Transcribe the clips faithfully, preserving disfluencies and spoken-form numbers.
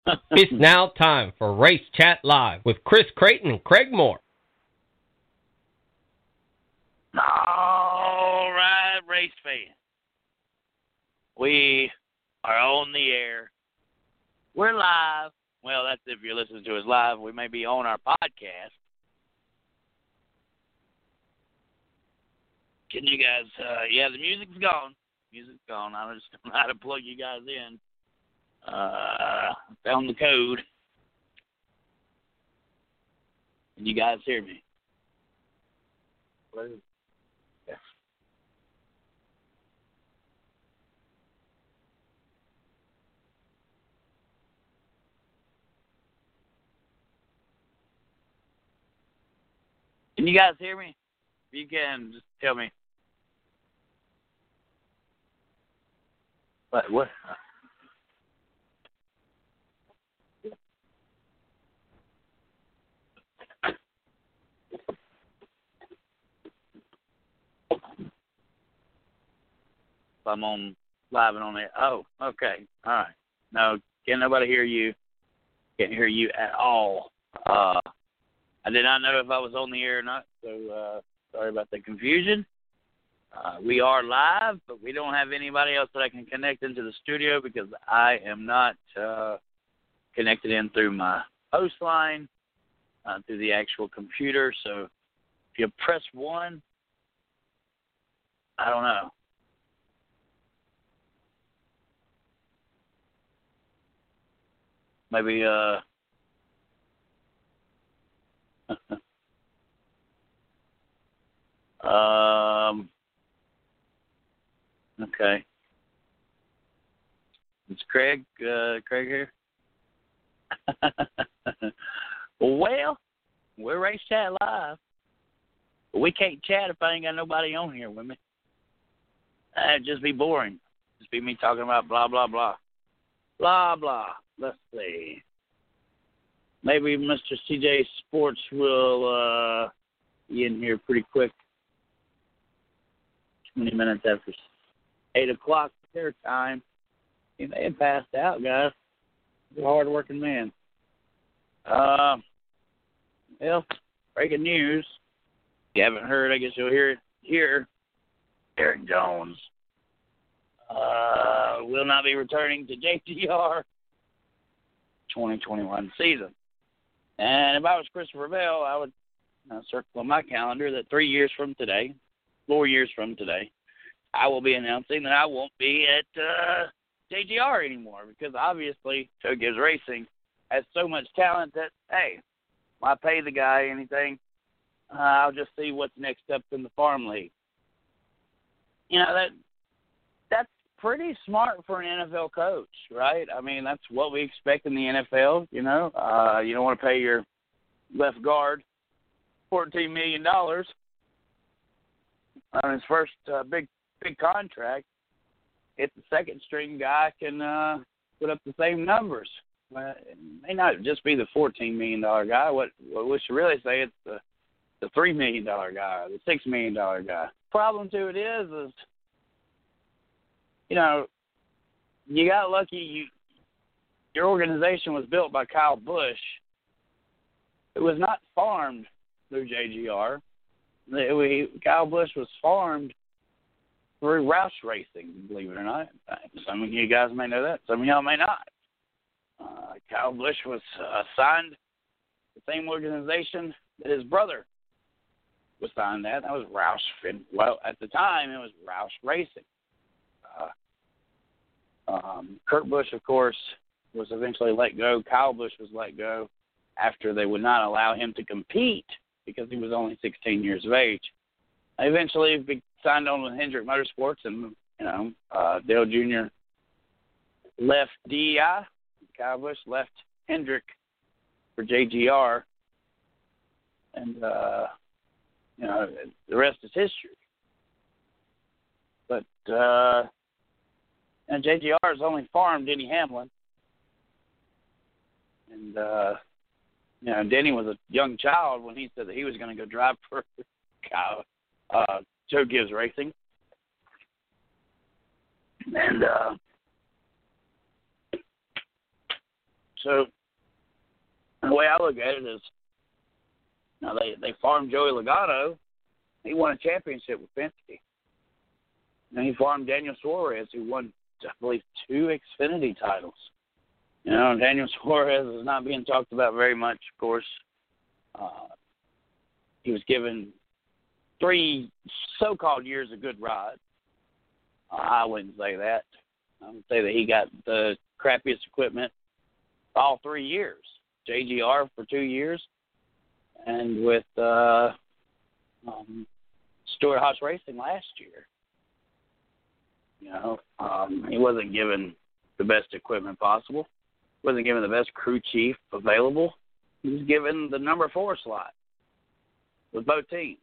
It's now time for Race Chat Live with Chris Creighton and Craig Moore. All right, race fans. We are on the air. We're live. Well, that's if you're listening to us live. We may be on our podcast. Can you guys, uh, yeah, the music's gone. Music's gone. I just don't know how to plug you guys in. Uh, found the code. Can you guys hear me? Yeah. Can you guys hear me? If you can, just tell me. What? What? I'm on live and on it. Oh, okay. All right. No, can nobody hear you? Can't hear you at all. Uh, I did not know if I was on the air or not, so uh, sorry about the confusion. Uh, we are live, but we don't have anybody else that I can connect into the studio because I am not uh, connected in through my host line, uh, through the actual computer. So if you press one, I don't know. Maybe, uh, um, okay. It's Craig, uh, Craig here. Well, we're Race Chat Live. But we can't chat if I ain't got nobody on here with me. That'd just be boring. Just be me talking about blah, blah, blah. Blah, blah. Let's see. Maybe Mister C J Sports will uh, be in here pretty quick. twenty minutes after eight o'clock their time. He may have passed out, guys. He's a hard-working man. Uh, well, breaking news. If you haven't heard, I guess you'll hear it here. Eric Jones uh, will not be returning to J G R twenty twenty-one season. And if I was Christopher Bell, I would uh, circle on my calendar that three years from today, four years from today, I will be announcing that I won't be at uh, J G R anymore because obviously Joe Gibbs Racing has so much talent that, hey, why pay the guy anything? Uh, I'll just see what's next up in the farm league. You know, that that's pretty smart for an N F L coach, right? I mean, that's what we expect in the N F L, you know. Uh, you don't want to pay your left guard fourteen million dollars on his first uh, big big contract. If the second-string guy can uh, put up the same numbers. Well, it may not just be the fourteen million dollars guy. What, what we should really say it's the, the three million dollars guy or the six million dollars guy. Problem to it is, is you know, you got lucky. You, your organization was built by Kyle Busch. It was not farmed through J G R. It, we, Kyle Busch was farmed through Roush Racing, believe it or not. Some of you guys may know that. Some of y'all may not. Uh, Kyle Busch was uh, signed the same organization that his brother was signed at. That was Roush. Well, at the time, it was Roush Racing. Uh, Um, Kurt Busch, of course, was eventually let go. Kyle Busch was let go after they would not allow him to compete because he was only sixteen years of age. Eventually, he signed on with Hendrick Motorsports, and you know, uh, Dale Junior left D E I. Kyle Busch left Hendrick for J G R, and uh, you know, the rest is history. But uh, and J G R has only farmed Denny Hamlin. And, uh, you know, Denny was a young child when he said that he was going to go drive for Kyle, uh, Joe Gibbs Racing. And uh, So the way I look at it is, now they, they farmed Joey Logano. He won a championship with Penske. And he farmed Daniel Suarez, who won, I believe, two Xfinity titles. You know, Daniel Suarez is not being talked about very much, of course. Uh, he was given three so-called years of good ride. Uh, I wouldn't say that. I would say that he got the crappiest equipment all three years. J G R for two years, and with uh, um, Stewart-Haas Racing last year. You know, um, he wasn't given the best equipment possible. Wasn't given the best crew chief available. He was given the number four slot with both teams.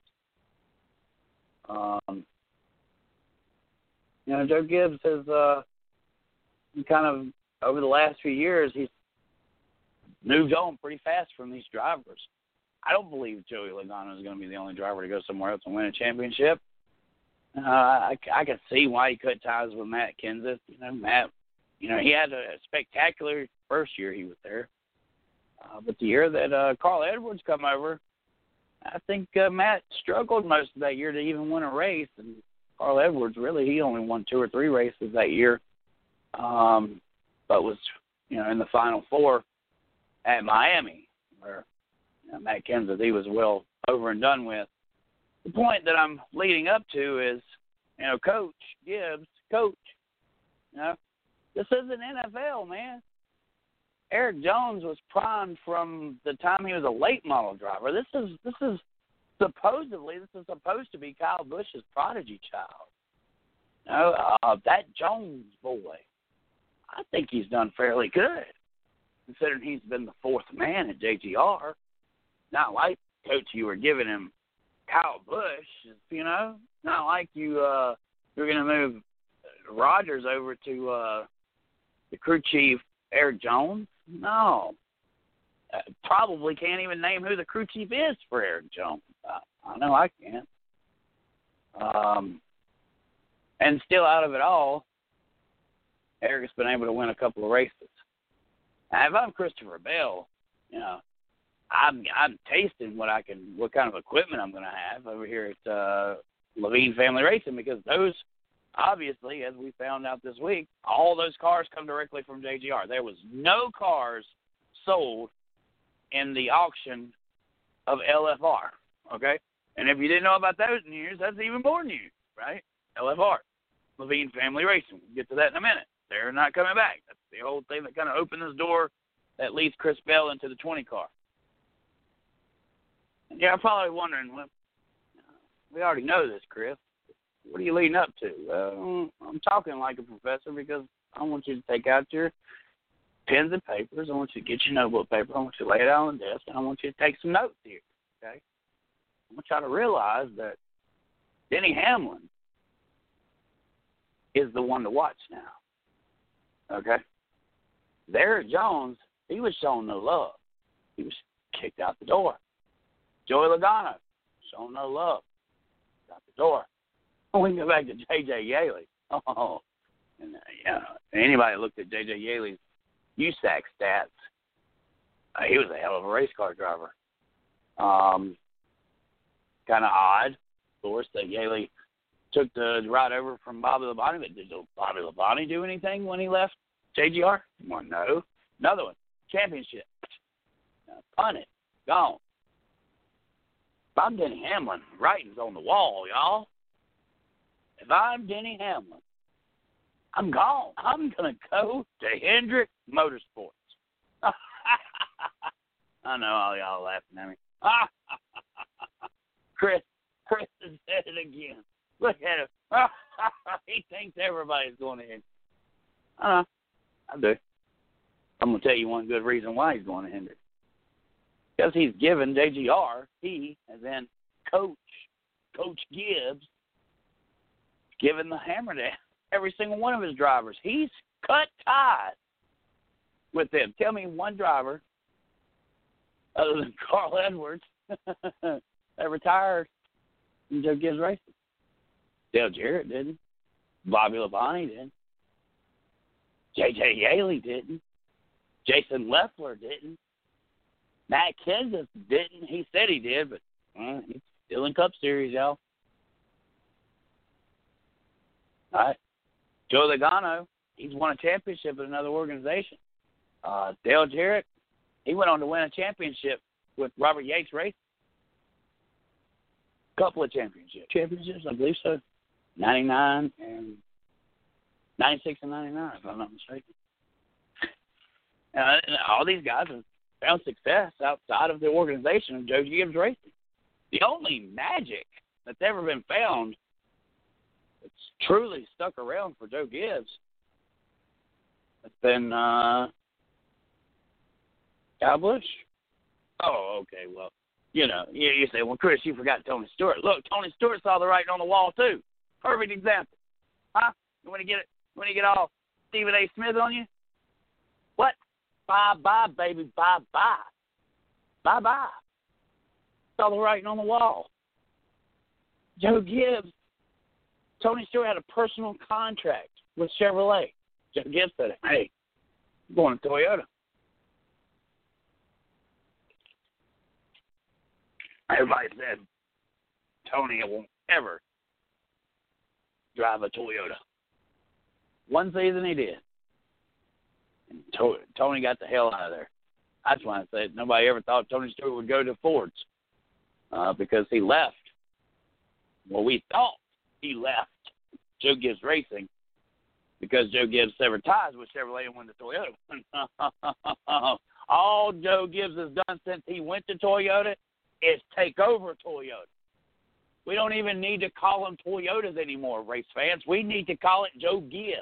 Um, you know, Joe Gibbs has uh, kind of, over the last few years, he's moved on pretty fast from these drivers. I don't believe Joey Logano is going to be the only driver to go somewhere else and win a championship. Uh, I, I can see why he cut ties with Matt Kenseth. You know, Matt, you know, he had a spectacular first year he was there. Uh, but the year that uh, Carl Edwards come over, I think uh, Matt struggled most of that year to even win a race. And Carl Edwards, really, he only won two or three races that year, um, but was, you know, in the Final Four at Miami, where you know, Matt Kenseth, he was well over and done with. The point that I'm leading up to is, you know, Coach Gibbs, Coach, you know, this is an N F L, man. Eric Jones was primed from the time he was a late model driver. This is this is supposedly this is supposed to be Kyle Busch's prodigy child. You know, uh, that Jones boy, I think he's done fairly good, considering he's been the fourth man at J G R. Not like, Coach, you were giving him Kyle Busch, you know. Not like you uh, you're going to move Rogers over to uh, the crew chief, Eric Jones. No. Uh, probably can't even name who the crew chief is for Eric Jones. I, I know I can't. Um, and still out of it all, Eric's been able to win a couple of races. Now, if I'm Christopher Bell, you know, I'm I'm tasting what I can, what kind of equipment I'm going to have over here at uh, Levine Family Racing, because those, obviously, as we found out this week, all those cars come directly from J G R. There was no cars sold in the auction of L F R, okay? And if you didn't know about those news, that's even more news, right? L F R, Levine Family Racing. We'll get to that in a minute. They're not coming back. That's the whole thing that kind of opened this door that leads Chris Bell into the twenty car. And yeah, I'm probably wondering, well, we already know this, Chris. What are you leading up to? Uh, I'm talking like a professor because I want you to take out your pens and papers. I want you to get your notebook paper. I want you to lay it out on the desk, and I want you to take some notes here, okay? I want y'all to realize that Denny Hamlin is the one to watch now, okay? Derek Jones, he was shown no love. He was kicked out the door. Joey Logano, shown no love. Out the door. We can go back to J J. Yeley. Oh, and uh, yeah, anybody that looked at J J. Yeley's U S A C stats, uh, he was a hell of a race car driver. Um, kind of odd, of course, that Yeley took the ride over from Bobby Labonte. But did Bobby Labonte do anything when he left J G R? Well, no. Another one, championship. Uh, punted, gone. If I'm Denny Hamlin, writing's on the wall, y'all. If I'm Denny Hamlin, I'm gone. I'm going to go to Hendrick Motorsports. I know all y'all laughing at me. Chris, Chris has said it again. Look at him. He thinks everybody's going to Hendrick. I know. I do. I'm going to tell you one good reason why he's going to Hendrick. Because he's given J G R, he, as in Coach, Coach Gibbs, given the hammer to every single one of his drivers. He's cut ties with them. Tell me one driver, other than Carl Edwards, that retired in Joe Gibbs Racing. Dale Jarrett didn't. Bobby Labonte didn't. J J. Yeley didn't. Jason Leffler didn't. Matt Kenseth didn't. He said he did, but uh, he's still in Cup Series, y'all. All right. Joe Logano, he's won a championship at another organization. Uh, Dale Jarrett, he went on to win a championship with Robert Yates Racing. Couple of championships. Championships, I believe so. ninety-nine and ninety-six and ninety-nine, if I'm not mistaken. Uh, and all these guys have found success outside of the organization of Joe Gibbs Racing. The only magic that's ever been found that's truly stuck around for Joe Gibbs has been uh, Kyle Busch. Oh, okay, well, you know, you, you say, well, Chris, you forgot Tony Stewart. Look, Tony Stewart saw the writing on the wall, too. Perfect example. Huh? You want to get it? You want to get all Stephen A. Smith on you? What? Bye-bye, baby, bye-bye. Bye-bye. Saw the writing on the wall. Joe Gibbs, Tony Stewart had a personal contract with Chevrolet. Joe Gibbs said, hey, I'm going to Toyota. Everybody said Tony won't ever drive a Toyota. One season he did. And to- Tony got the hell out of there. That's why I said nobody ever thought Tony Stewart would go to Ford's uh, because he left. Well, we thought he left Joe Gibbs Racing because Joe Gibbs severed ties with Chevrolet and went to Toyota. All Joe Gibbs has done since he went to Toyota is take over Toyota. We don't even need to call them Toyotas anymore, race fans. We need to call it Joe Gibbs.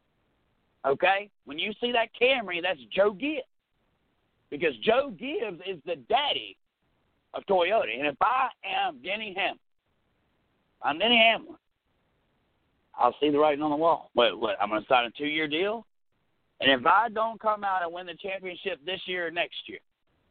Okay? When you see that Camry, that's Joe Gibbs. Because Joe Gibbs is the daddy of Toyota. And if I am Denny Hamlin, I'm Denny Hamlin, I'll see the writing on the wall. Wait, what? I'm going to sign a two-year deal? And if I don't come out and win the championship this year or next year,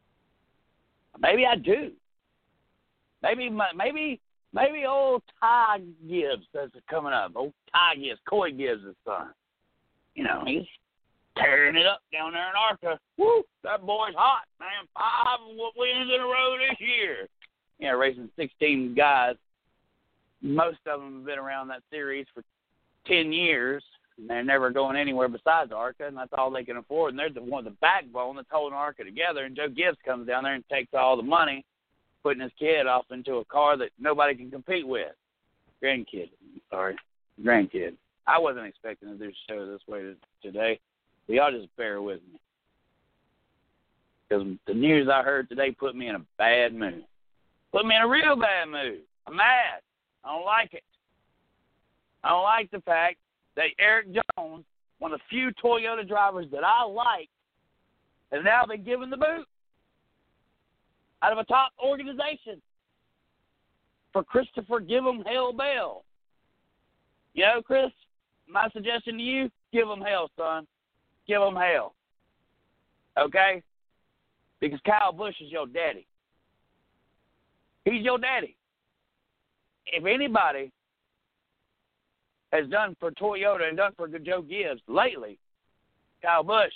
maybe I do. Maybe, maybe, maybe old Ty Gibbs is coming up. Old Ty Gibbs, Coy Gibbs' son. You know, he's tearing it up down there in Arca. Woo, that boy's hot, man. Five wins in a row this year. Yeah, racing sixteen guys. Most of them have been around that series for ten years, and they're never going anywhere besides Arca, and that's all they can afford. And they're the one, the backbone that's holding Arca together. And Joe Gibbs comes down there and takes all the money, putting his kid off into a car that nobody can compete with. Grandkid, sorry, grandkid. I wasn't expecting to do the show this way today. So y'all just bear with me. Because the news I heard today put me in a bad mood. Put me in a real bad mood. I'm mad. I don't like it. I don't like the fact that Eric Jones, one of the few Toyota drivers that I like, has now been given the boot out of a top organization for Christopher Give 'em Hell Bell. You know, Chris, my suggestion to you, give him hell, son. Give him hell. Okay? Because Kyle Busch is your daddy. He's your daddy. If anybody has done for Toyota and done for Joe Gibbs lately, Kyle Busch.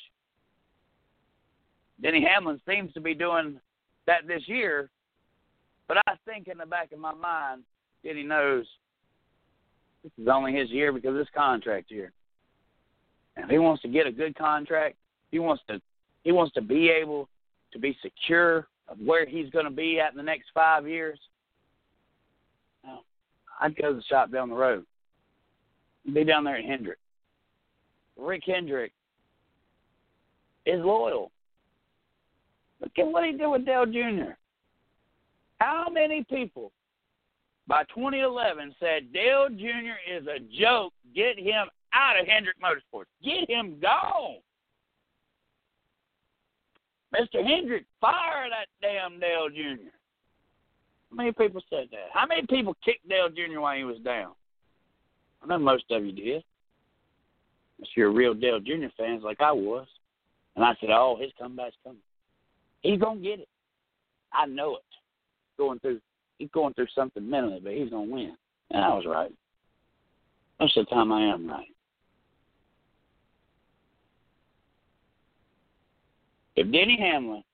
Denny Hamlin seems to be doing that this year, but I think in the back of my mind, Denny knows this is only his year because of this contract year. And if he wants to get a good contract, he wants to he wants to be able to be secure of where he's going to be at in the next five years. Well, I'd go to the shop down the road. Be down there at Hendrick. Rick Hendrick is loyal. Look at what he did with Dale Junior How many people by twenty eleven said Dale Junior is a joke? Get him out of Hendrick Motorsports. Get him gone. Mister Hendrick, fire that damn Dale Junior How many people said that? How many people kicked Dale Junior while he was down? I know most of you did. Unless you're real Dale Junior fans like I was. And I said, oh, his comeback's coming. He's going to get it. I know it. Going through, he's going through something mentally, but he's going to win. And I was right. Most of the time I am right. If Denny Hamlin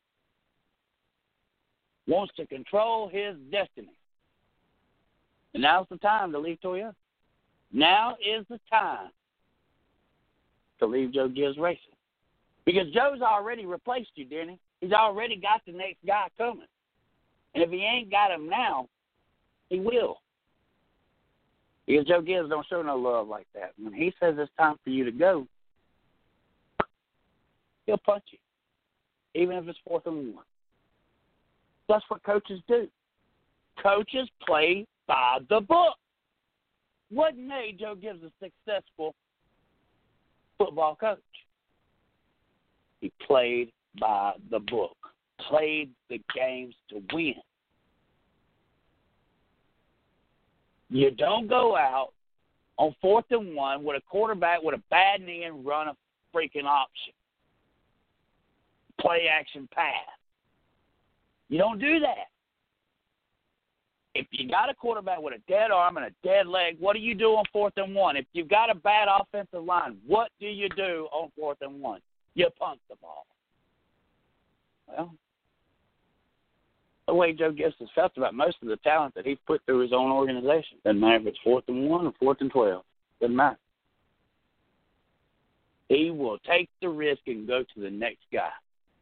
wants to control his destiny, and now's the time to leave Toyota. Now is the time to leave Joe Gibbs Racing. Because Joe's already replaced you, Denny. He's already got the next guy coming. And if he ain't got him now, he will. Because Joe Gibbs don't show no love like that. When he says it's time for you to go, he'll punch you, even if it's fourth and one. That's what coaches do. Coaches play by the book. What made Joe Gibbs a successful football coach? He played by the book, played the games to win. You don't go out on fourth and one with a quarterback with a bad knee and run a freaking option. Play action pass. You don't do that. If you got a quarterback with a dead arm and a dead leg, what do you do on fourth and one? If you've got a bad offensive line, what do you do on fourth and one? You punt the ball. Well, the way Joe Gibbs has felt about most of the talent that he's put through his own organization. Doesn't matter if it's fourth and one or fourth and twelve. Doesn't matter. He will take the risk and go to the next guy.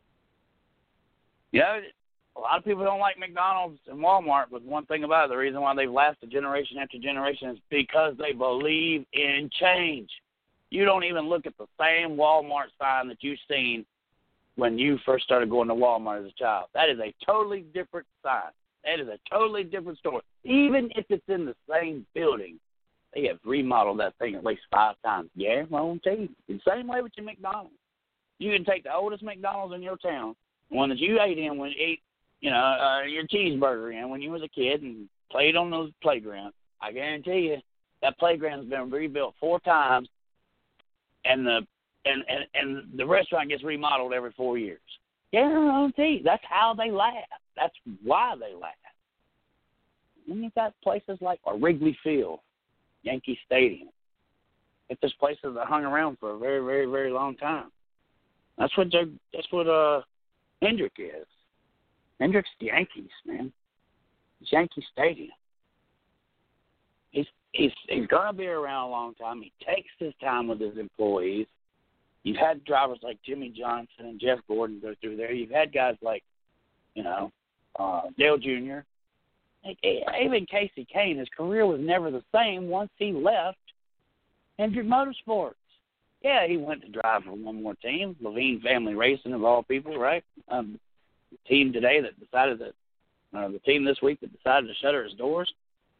You know, a lot of people don't like McDonald's and Walmart, but one thing about it, the reason why they've lasted generation after generation is because they believe in change. You don't even look at the same Walmart sign that you've seen when you first started going to Walmart as a child. That is a totally different sign. That is a totally different store. Even if it's in the same building, they have remodeled that thing at least five times. Yeah, guaranteed. The same way with your McDonald's. You can take the oldest McDonald's in your town, the one that you ate in when you ate, you know, uh, your cheeseburger in when you was a kid and played on those playgrounds. I guarantee you that playground's been rebuilt four times, and the and, and, and the restaurant gets remodeled every four years. Guarantee. That's how they last. That's why they last. And you've got places like or Wrigley Field, Yankee Stadium. If there's places that hung around for a very, very, very long time. That's what Joe, that's what uh Hendrick is. Hendrick's the Yankees, man. It's Yankee Stadium. He's he's he's gonna be around a long time. He takes his time with his employees. You've had drivers like Jimmy Johnson and Jeff Gordon go through there. You've had guys like, you know, uh, Dale Junior Like, even Casey Kane, his career was never the same once he left Hendrick Motorsports. Yeah, he went to drive for one more team, Levine Family Racing of all people, right? Um, the team today that decided that, uh, the team this week that decided to shutter its doors.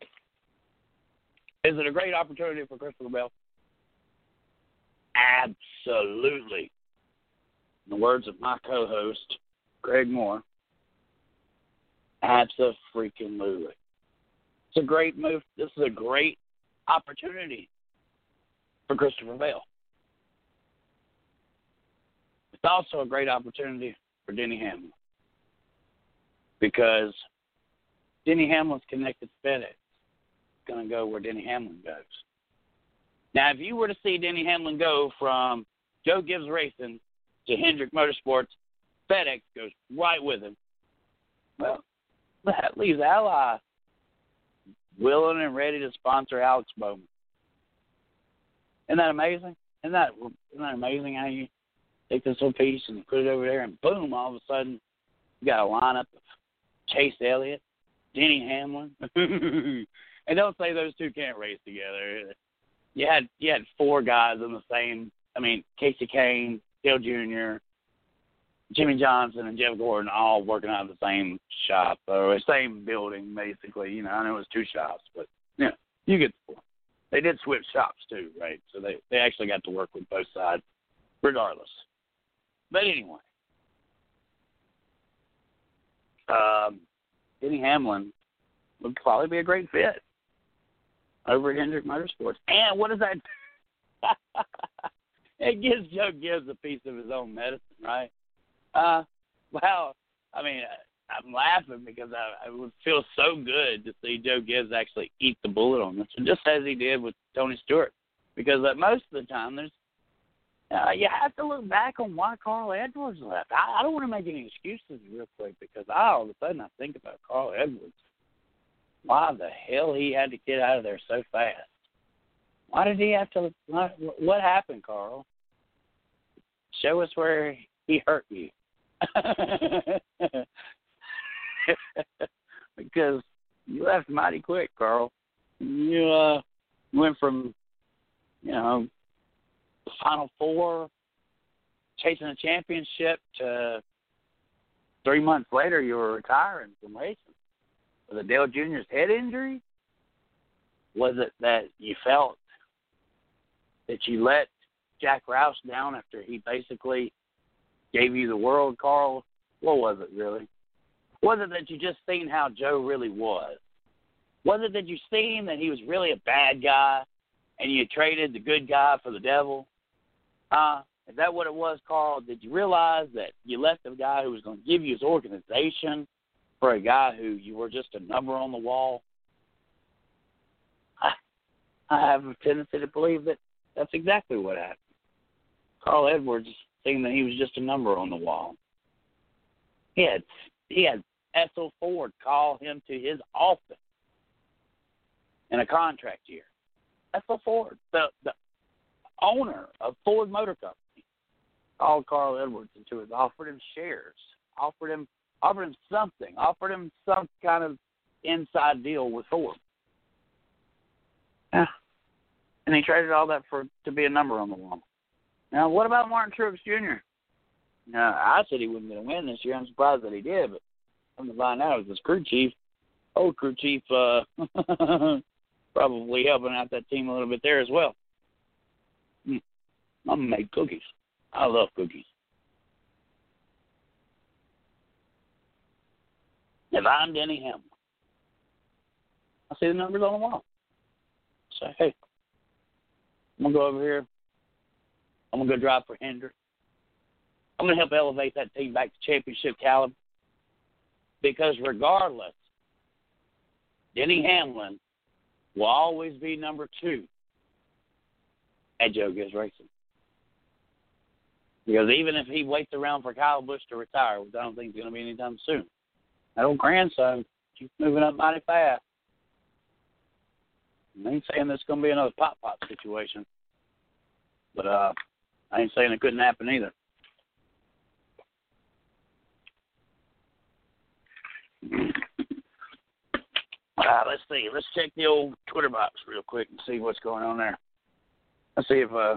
Is it a great opportunity for Christopher Bell? Absolutely. In the words of my co-host, Greg Moore, abso-freaking-lutely. It's a great move. This is a great opportunity for Christopher Bell. It's also a great opportunity for Denny Hamlin because Denny Hamlin's connected to FedEx. It's going to go where Denny Hamlin goes. Now, if you were to see Denny Hamlin go from Joe Gibbs Racing to Hendrick Motorsports, FedEx goes right with him. Well, that leaves Ally willing and ready to sponsor Alex Bowman. Isn't that amazing? Isn't that, isn't that amazing how you take this little piece and put it over there and boom, all of a sudden you got a lineup of Chase Elliott, Denny Hamlin. And don't say those two can't race together. You had you had four guys in the same, I mean, Casey Kane, Dale Junior, Jimmy Johnson, and Jeff Gordon all working out of the same shop or the same building, basically. You know, I know it was two shops, but, you know, you get the point. They did switch shops, too, right? So they, they actually got to work with both sides regardless. But anyway, um, Denny Hamlin would probably be a great fit over at Hendrick Motorsports. And what does that do? It gives Joe Gibbs a piece of his own medicine, right? Uh, well, I mean, I'm laughing because I, I would feel so good to see Joe Gibbs actually eat the bullet on this, just as he did with Tony Stewart. Because uh, most of the time, there's Uh, you have to look back on why Carl Edwards left. I, I don't want to make any excuses real quick because I, all of a sudden I think about Carl Edwards. Why the hell he had to get out of there so fast? Why did he have to? What, what happened, Carl? Show us where he hurt you. Because you left mighty quick, Carl. You uh, went from, you know, Final Four, chasing a championship, to three months later you were retiring from racing. Was it Dale Junior's head injury? Was it that you felt that you let Jack Roush down after he basically gave you the world, Carl? What was it really? Was it that you just seen how Joe really was? Was it that you seen that he was really a bad guy and you traded the good guy for the devil? Uh, is that what it was, Carl? Did you realize that you left the guy who was going to give you his organization for a guy who you were just a number on the wall? I, I have a tendency to believe that that's exactly what happened. Carl Edwards thinking that he was just a number on the wall. He had he had Ethel Ford call him to his office in a contract year. Ethel Ford, the the owner of Ford Motor Company, called Carl Edwards into his, offered him shares, offered him offered him something, offered him some kind of inside deal with Ford. Yeah. And he traded all that for to be a number on the wall. Now, what about Martin Truex Junior? Now, I said he wasn't going to win this year. I'm surprised that he did, but come to find out, it was his crew chief, old crew chief, uh, probably helping out that team a little bit there as well. Mm. Mama made cookies. I love cookies. If I'm Denny Hamlin, I see the numbers on the wall. Say, hey, I'm going to go over here. I'm going to go drive for Hendrick. I'm going to help elevate that team back to championship caliber. Because regardless, Denny Hamlin will always be number two at Joe Gibbs Racing. Because even if he waits around for Kyle Busch to retire, which I don't think it's going to be anytime soon, that old grandson keeps moving up mighty fast. I ain't saying this is going to be another pop-pop situation. But uh, I ain't saying it couldn't happen either. All right, let's see. Let's check the old Twitter box real quick and see what's going on there. Let's see if uh,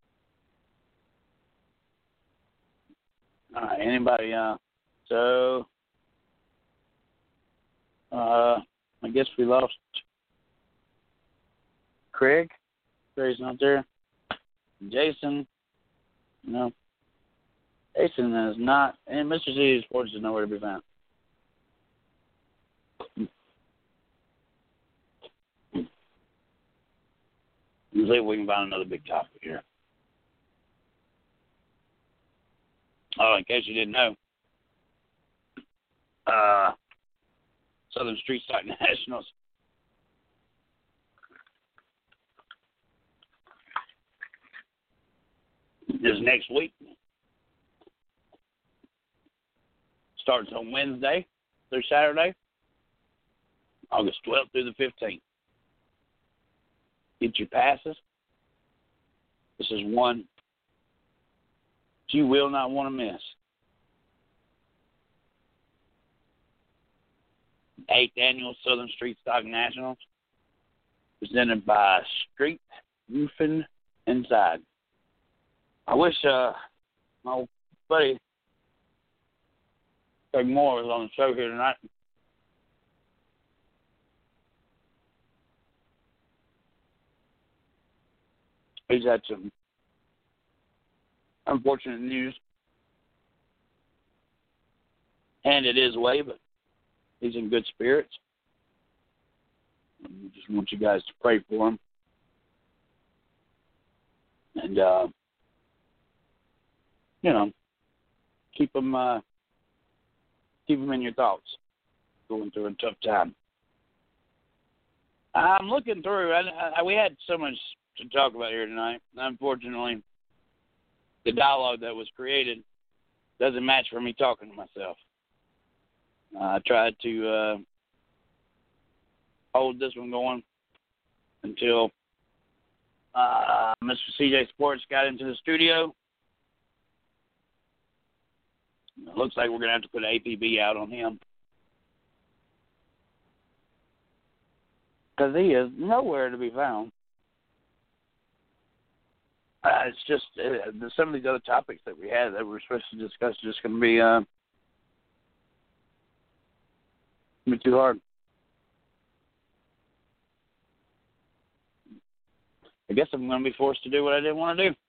all right, anybody. Uh, so uh, I guess we lost Craig. Craig's not there. Jason, no. Jason is not, and Mister Z Sports is nowhere to be found. Let's see if we can find another big topic here. Oh, in case you didn't know, uh, Southern Street Stock Nationals is next week. Starts on Wednesday through Saturday, August twelfth through the fifteenth. Get your passes. This is one you will not want to miss. Eighth Annual Southern Street Stock Nationals, presented by Street Roofing Inside. I wish uh, my old buddy Craig Moore was on the show here tonight. He's had some unfortunate news handed his way, but he's in good spirits. I just want you guys to pray for him. And, uh, you know, keep him, uh, keep him in your thoughts, going through a tough time. I'm looking through. I, I, we had so much to talk about here tonight. Unfortunately, the dialogue that was created doesn't match for me talking to myself. Uh, I tried to uh, hold this one going until uh, Mister C J Sports got into the studio. It looks like we're going to have to put an A P B out on him. Because he is nowhere to be found. Uh, it's just uh, some of these other topics that we had that we were supposed to discuss are just going to be, uh, be too hard. I guess I'm going to be forced to do what I didn't want to do.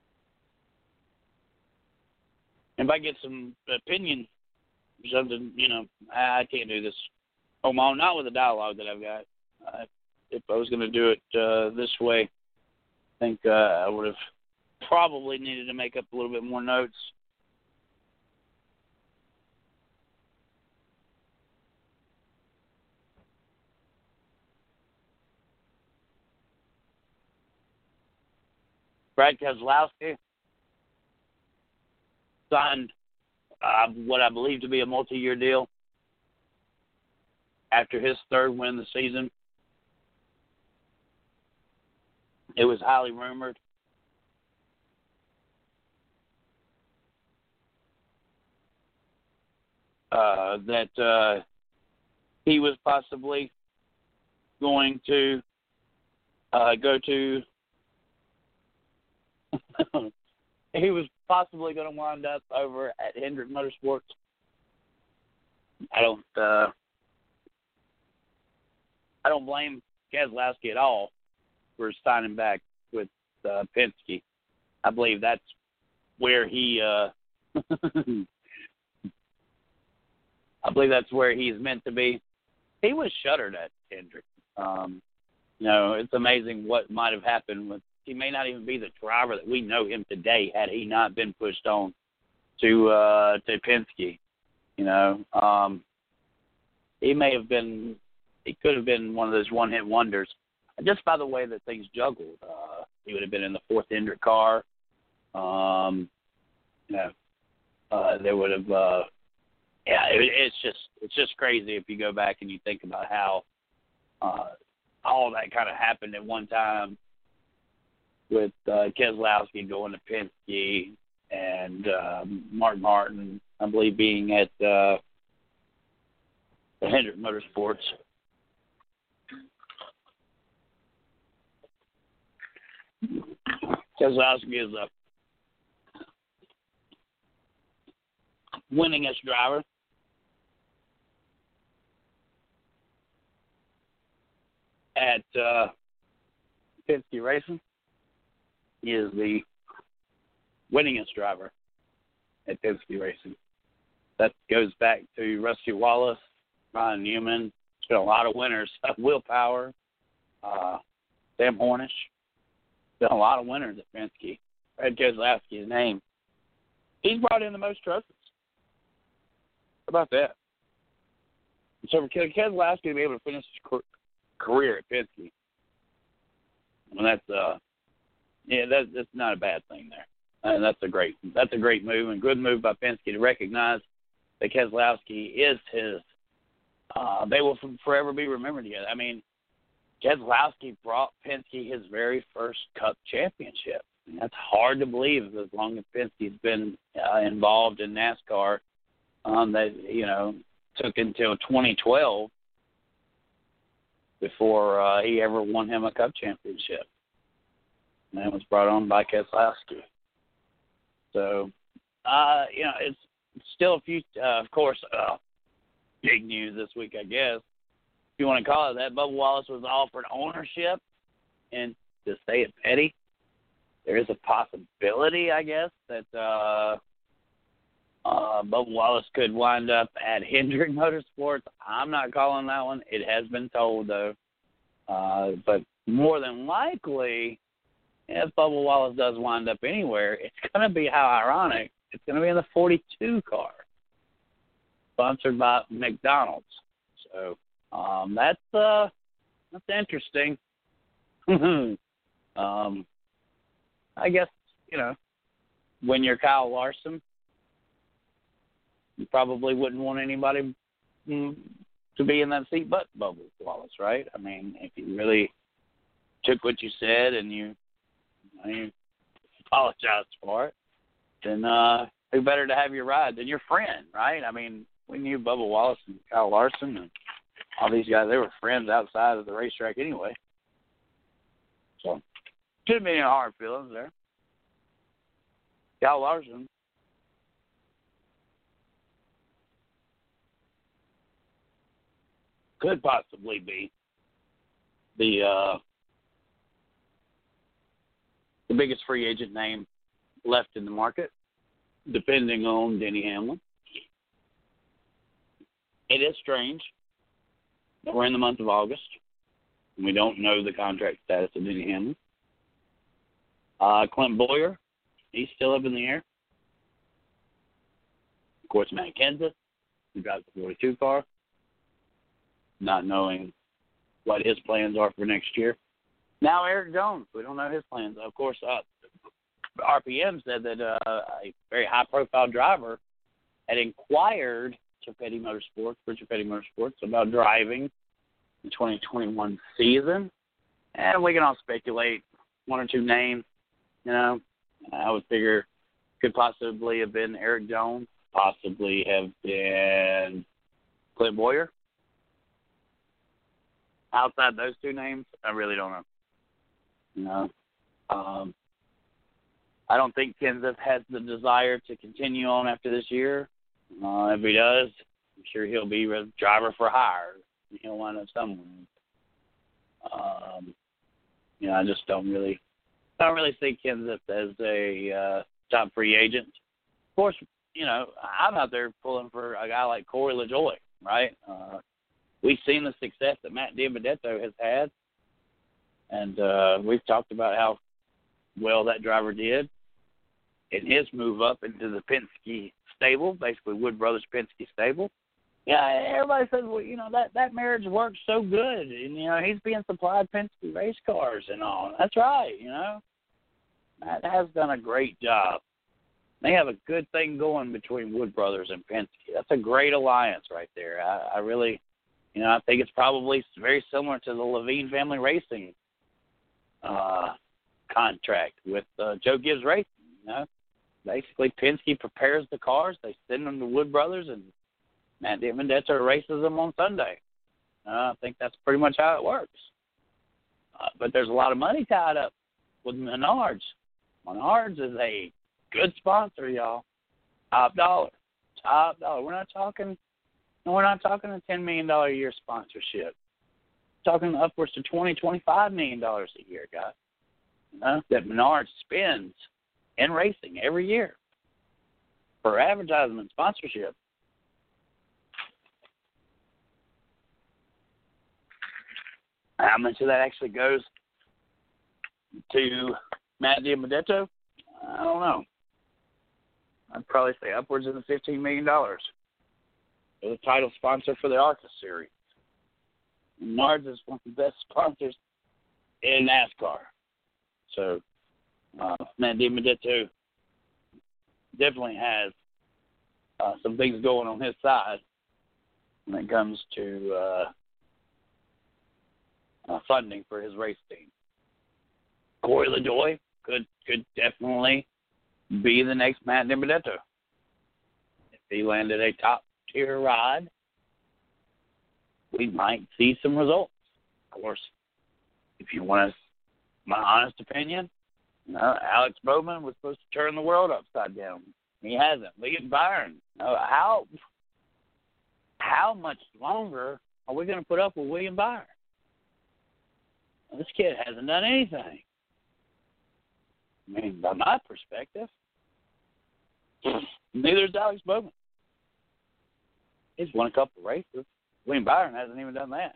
If I get some opinion or something, you know, I, I can't do this on my own, not with the dialogue that I've got. Uh, if I was going to do it uh, this way, I think uh, I would have probably needed to make up a little bit more notes. Brad Keselowski signed uh, what I believe to be a multi-year deal after his third win of the season. It was highly rumored uh, that uh, he was possibly going to uh, go to he was possibly going to wind up over at Hendrick Motorsports. I don't uh, I don't blame Keselowski at all for signing back with uh, Penske. I believe that's where he uh, I believe that's where he's meant to be. He was shuttered at Hendrick. Um, you know, it's amazing what might have happened with. He may not even be the driver that we know him today had he not been pushed on to uh, to Penske. You know, um, he may have been. He could have been one of those one-hit wonders. Just by the way that things juggled, uh, he would have been in the fourth Hendrick car. Um, you know, uh, there would have. Uh, yeah, it, it's just it's just crazy if you go back and you think about how uh, all that kind of happened at one time. With uh, Keselowski going to Penske and uh, Mark Martin, I believe, being at uh, the Hendrick Motorsports. Keselowski is a winningest driver. At uh, Penske Racing. He is the winningest driver at Penske Racing. That goes back to Rusty Wallace, Ryan Newman. It's been a lot of winners. Will Power, uh, Sam Hornish. Been a lot of winners at Penske. Brad Keselowski's name. He's brought in the most trophies. How about that? So for Keselowski to be able to finish his career at Penske, well, that's uh. Yeah, that, that's not a bad thing there. Uh, that's a great that's a great move and good move by Penske to recognize that Keselowski is his. Uh, they will forever be remembered together. I mean, Keselowski brought Penske his very first Cup championship. And that's hard to believe as long as Penske's been uh, involved in NASCAR. Um, that you know took until twenty twelve before uh, he ever won him a Cup championship. And that was brought on by Keselowski. So, uh, you know, it's still a few, uh, of course, uh, big news this week, I guess. If you want to call it that, Bubba Wallace was offered ownership, and to say it petty, there is a possibility, I guess, that uh, uh, Bubba Wallace could wind up at Hendrick Motorsports. I'm not calling that one. It has been told, though. Uh, but more than likely, if Bubba Wallace does wind up anywhere, it's going to be how ironic. It's going to be in the forty-two car, sponsored by McDonald's. So um, that's uh, that's interesting. um, I guess you know when you're Kyle Larson, you probably wouldn't want anybody mm, to be in that seat but Bubba Wallace, right? I mean, if you really took what you said and you, you apologized for it, then uh, who better to have your ride than your friend, right? I mean, we knew Bubba Wallace and Kyle Larson and all these guys, they were friends outside of the racetrack anyway. So, should have been any hard feelings there. Kyle Larson, could possibly be the uh, the biggest free agent name left in the market, depending on Denny Hamlin. It is strange that we're in the month of August and we don't know the contract status of Denny Hamlin. Uh, Clint Bowyer, he's still up in the air. Of course, Matt Kenseth, who drives the forty-two car, not knowing what his plans are for next year. Now Eric Jones, we don't know his plans. Of course, uh, R P M said that uh, a very high-profile driver had inquired to Petty Motorsports, Richard Petty Motorsports, about driving the twenty twenty-one season. And we can all speculate one or two names. You know, I would figure could possibly have been Eric Jones, possibly have been Clint Bowyer. Outside those two names, I really don't know. You know, um, I don't think Kenseth has the desire to continue on after this year. Uh, if he does, I'm sure he'll be a driver for hire. He'll wind up somewhere. Um, you know, I just don't really, don't really see Kenseth as a uh, top free agent. Of course, you know, I'm out there pulling for a guy like Corey LaJoie, right? Uh, we've seen the success that Matt DiBenedetto has had, and uh, we've talked about how well that driver did in his move up into the Penske stable, basically Wood Brothers Penske stable. Yeah, everybody says, well, you know, that, that marriage works so good, and, you know, he's being supplied Penske race cars and all. That's right, you know. Matt has done a great job. They have a good thing going between Wood Brothers and Penske. That's a great alliance right there. I, I really, you know, I think it's probably very similar to the Levine Family Racing uh, contract with uh, Joe Gibbs Racing, you know. Basically, Penske prepares the cars. They send them to Wood Brothers, and Matt DiBenedetto races them on Sunday. Uh, I think that's pretty much how it works. Uh, but there's a lot of money tied up with Menards. Menards is a good sponsor, y'all. Top dollar. Top dollar. We're not talking we're not talking a ten million dollars a year sponsorship. We're talking upwards to twenty, twenty-five million dollars a year, guys. You know, that Menards spends in racing every year for advertisement sponsorship. How much of that actually goes to Matt DiBenedetto? I don't know. I'd probably say upwards of the fifteen million dollars. They're the title sponsor for the ARCA series. Menards is one of the best sponsors in NASCAR. So, uh, Matt DiBenedetto definitely has uh, some things going on his side when it comes to uh, uh, funding for his race team. Corey LaJoie could could definitely be the next Matt DiBenedetto. If he landed a top-tier ride, we might see some results. Of course, if you want us, my honest opinion, you know, Alex Bowman was supposed to turn the world upside down. He hasn't. Liam Byron. You know, how how much longer are we going to put up with William Byron? Well, this kid hasn't done anything. I mean, by my perspective, neither is Alex Bowman. He's won a couple of races. William Byron hasn't even done that.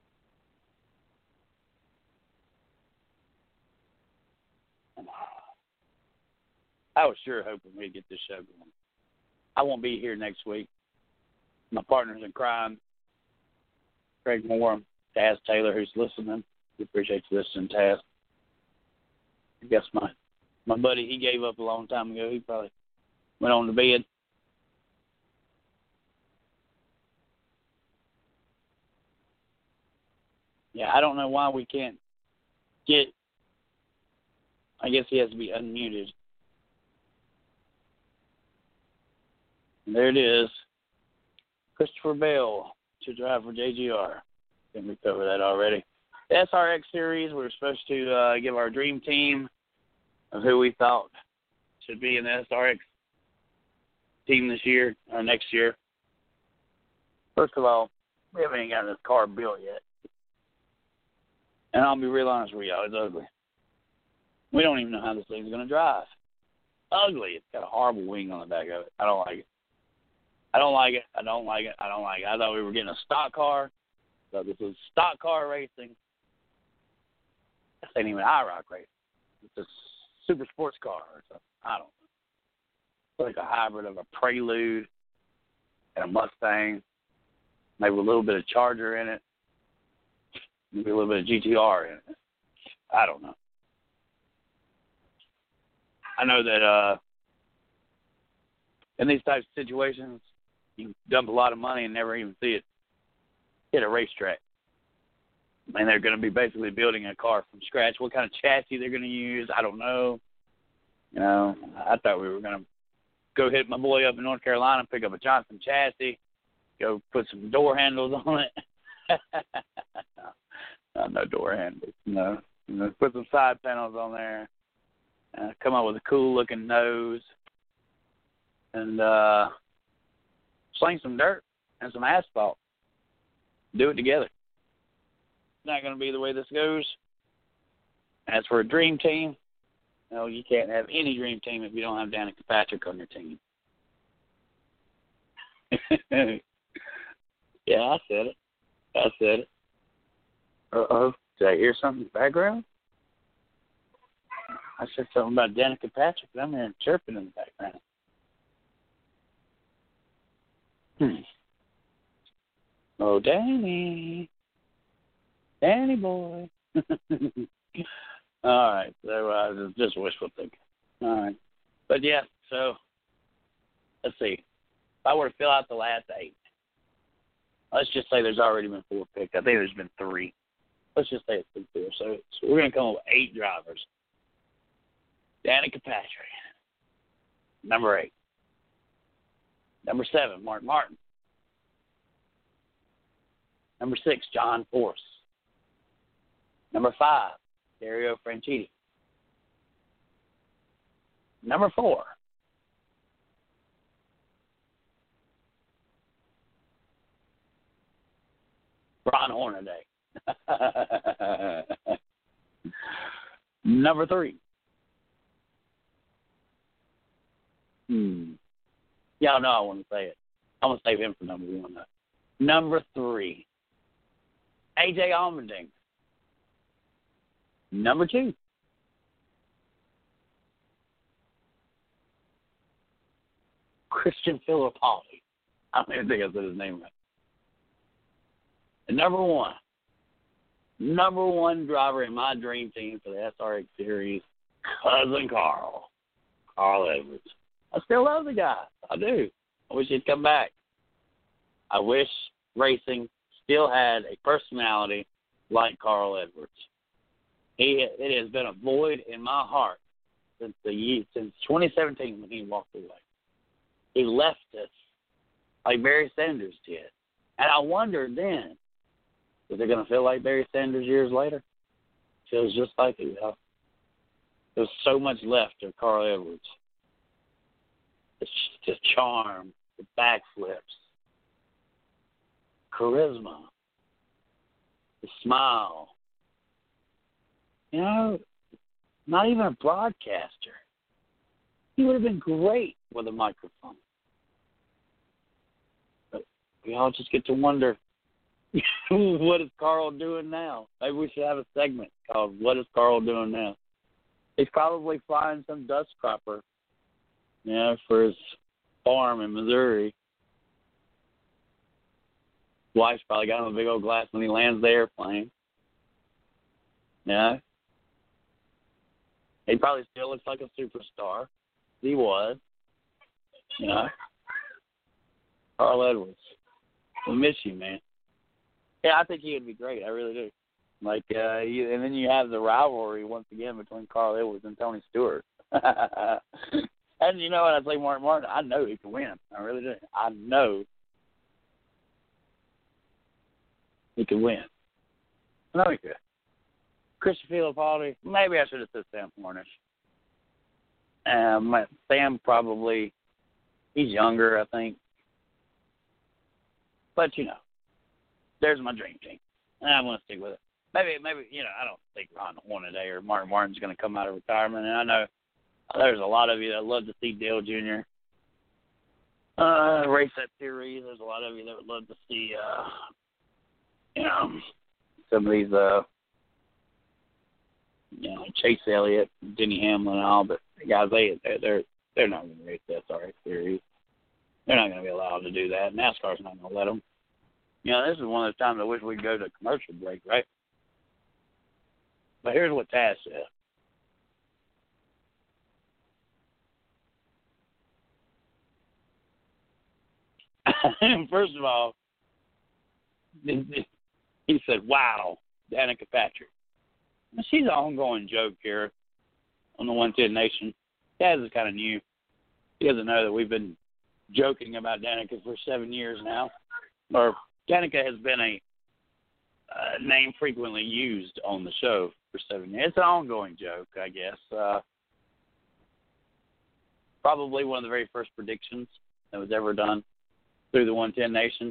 I was sure hoping we'd get this show going. I won't be here next week. My partners in crime, Craig Moore, Taz Taylor, who's listening. We appreciate you listening, Taz. I guess my My buddy, he gave up a long time ago. He probably went on to bed. Yeah, I don't know why we can't get, I guess he has to be unmuted. And there it is. Christopher Bell to drive for J G R. Didn't we cover that already? The S R X series, we were supposed to uh, give our dream team of who we thought should be in the S R X team this year or next year. First of all, we haven't even got this car built yet. And I'll be real honest with y'all, it's ugly. We don't even know how this thing's going to drive. Ugly. It's got a horrible wing on the back of it. I don't like it. I don't like it. I don't like it. I don't like it. I thought we were getting a stock car. So this is stock car racing. This ain't even IROC racing. It's a super sports car or something. I don't know. It's like a hybrid of a Prelude and a Mustang. Maybe a little bit of Charger in it. Maybe a little bit of G T R in it. I don't know. I know that uh, in these types of situations, you can dump a lot of money and never even see it hit a racetrack. And they're going to be basically building a car from scratch. What kind of chassis they're going to use, I don't know. You know, I thought we were going to go hit my boy up in North Carolina, pick up a Johnson chassis, go put some door handles on it. no, no door handles, no. You know, put some side panels on there. Uh, come up with a cool-looking nose. And uh, sling some dirt and some asphalt. Do it together. Not going to be the way this goes. As for a dream team, no, you can't have any dream team if you don't have Danica Patrick on your team. Yeah, I said it. I said it. Uh-oh. Did I hear something in the background? I said something about Danica Patrick, but I'm hearing chirping in the background. Hmm. Oh, Danny. Danny boy. All right. So uh, just wishful thinking. All right. But, yeah, so let's see. If I were to fill out the last eight, let's just say there's already been four picked. I think there's been three. Let's just say it's been four. So, so we're going to come up with eight drivers. Danica Patrick. Number eight. Number seven, Mark Martin. Number six, John Force. Number five, Dario Franchitti. Number four, Ron Hornaday. Number three. Hmm. Y'all know I want to say it. I'm going to save him for number one, though. Number three, A J Allmendinger. Number two, Christian Filippelli. I don't even think I said his name right. And number one, number one driver in my dream team for the S R X Series, Cousin Carl. Carl Edwards. I still love the guy. I do. I wish he'd come back. I wish racing still had a personality like Carl Edwards. He, it has been a void in my heart since the year, since twenty seventeen when he walked away. He left us like Barry Sanders did. And I wondered then, is it going to feel like Barry Sanders years later? Feels just like it. You know? There's so much left of Carl Edwards. The, the charm, the backflips, charisma, the smile. You know, not even a broadcaster. He would have been great with a microphone. But we all just get to wonder, what is Carl doing now? Maybe we should have a segment called What is Carl Doing Now? He's probably flying some dust cropper, you know, for his farm in Missouri. Wife's probably got him a big old glass when he lands the airplane. Yeah. He probably still looks like a superstar. He was. You know. Carl Edwards. We miss you, man. Yeah, I think he would be great. I really do. Like, uh, you, and then you have the rivalry once again between Carl Edwards and Tony Stewart. And you know what? I say Martin Martin, I know he can win. I really do. I know he can win. I know he could. Christian Fittipaldi, maybe I should have said Sam Cornish. Um, Sam probably, he's younger, I think. But, you know, there's my dream team. And I'm going to stick with it. Maybe, maybe you know, I don't think Ron Hornaday or Martin Martin's going to come out of retirement. And I know there's a lot of you that love to see Dale Junior Uh, race that series. There's a lot of you that would love to see, uh, you know, some of these, uh, you know, Chase Elliott, Denny Hamlin, and all. But guys, they they're they're, they're not going to race the S R X series. They're not going to be allowed to do that. NASCAR's not going to let them. You know, this is one of those times I wish we'd go to commercial break, right? But here's what Taz said. First of all, he said, wow, Danica Patrick. She's an ongoing joke here on the one ten Nation. Taz is kind of new. He doesn't know that we've been joking about Danica for seven years now. Or Danica has been a uh, name frequently used on the show for seven years. It's an ongoing joke, I guess. Uh, probably one of the very first predictions that was ever done through the one ten Nation.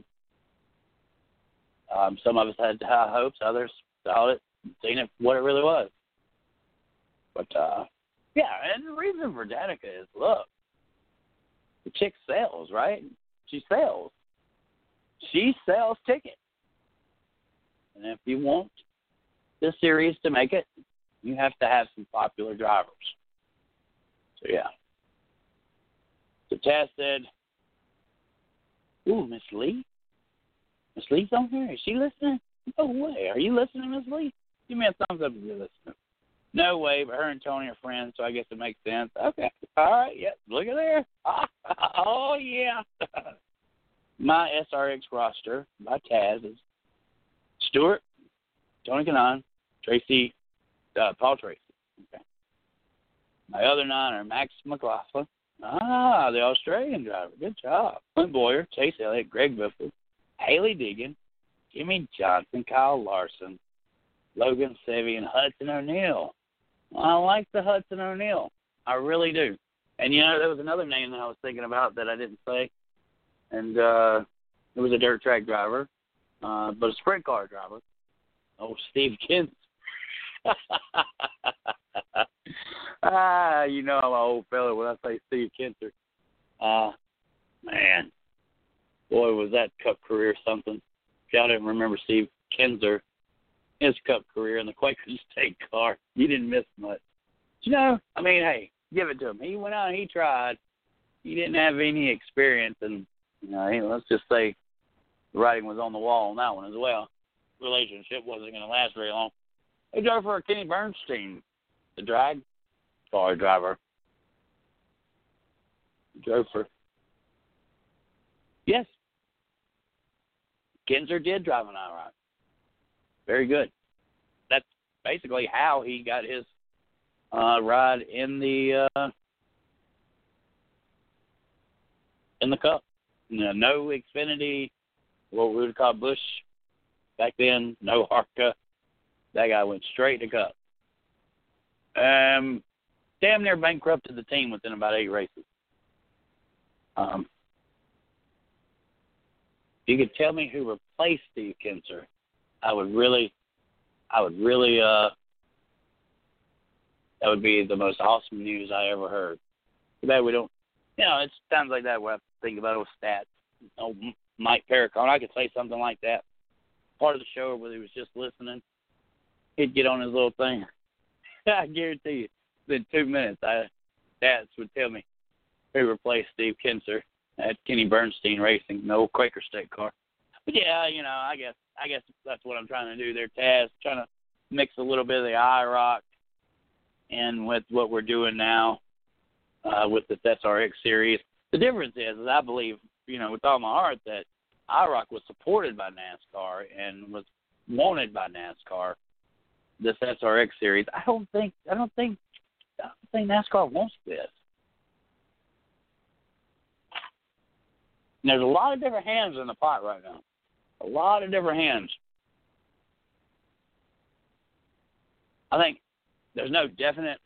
Um, some of us had high hopes, others saw it, seen it for what it really was. But, uh, yeah, and the reason for Danica is, look, the chick sells, right? She sells. She sells tickets. And if you want this series to make it, you have to have some popular drivers. So, yeah. So, Taz said, ooh, Miss Lee? Miss Lee's on here? Is she listening? No way. Are you listening, Miss Lee? Give me a thumbs up if you're listening. No way, but her and Tony are friends, so I guess it makes sense. Okay. All right. Yep. Look at there. Oh, yeah. My S R X roster by Taz is Stewart, Tony Kanaan, Tracy, uh, Paul Tracy. Okay. My other nine are Max McLaughlin. Ah, the Australian driver. Good job. Clint Boyer, Chase Elliott, Greg Biffle, Haley Deegan, Jimmy Johnson, Kyle Larson, Logan Sevier, and Hudson O'Neal. I like the Hudson O'Neal. I really do. And, you know, there was another name that I was thinking about that I didn't say. And uh, it was a dirt track driver, uh, but a sprint car driver. Oh, Steve Kins. ah, you know I'm an old fella when I say Steve Kinser. Uh, man, boy, was that Cup career something. If y'all didn't remember Steve Kinser, his Cup career in the Quaker State car, he didn't miss much. You know, I mean, hey, give it to him. He went out and he tried. He didn't have any experience, and you know, hey, let's just say the writing was on the wall on that one as well. Relationship wasn't going to last very long. He drove for Kenny Bernstein, the drag car driver. He drove for. Yes. Kinser did drive an IROC. Very good. That's basically how he got his uh, ride in the uh, in the Cup. You know, no Xfinity, what we would call Busch back then. No ARCA. That guy went straight to Cup. Um, damn near bankrupted the team within about eight races. Um, if you could tell me who replaced Steve Kinser, I would really, I would really, uh, that would be the most awesome news I ever heard. Too bad we don't, you know, it's times like that where I have to think about those stats. Oh, Mike Perricone, I could say something like that. Part of the show where he was just listening, he'd get on his little thing. I guarantee you, within two minutes, I, stats would tell me who replaced Steve Kinser at Kenny Bernstein Racing, the old Quaker State car. But yeah, you know, I guess I guess that's what I'm trying to do there, Taz. Trying to mix a little bit of the IROC and with what we're doing now uh, with this S R X series. The difference is, is I believe, you know, with all my heart, that IROC was supported by NASCAR and was wanted by NASCAR. This S R X series, I don't think, I don't think, I don't think NASCAR wants this. And there's a lot of different hands in the pot right now. A lot of different hands. I think there's no definite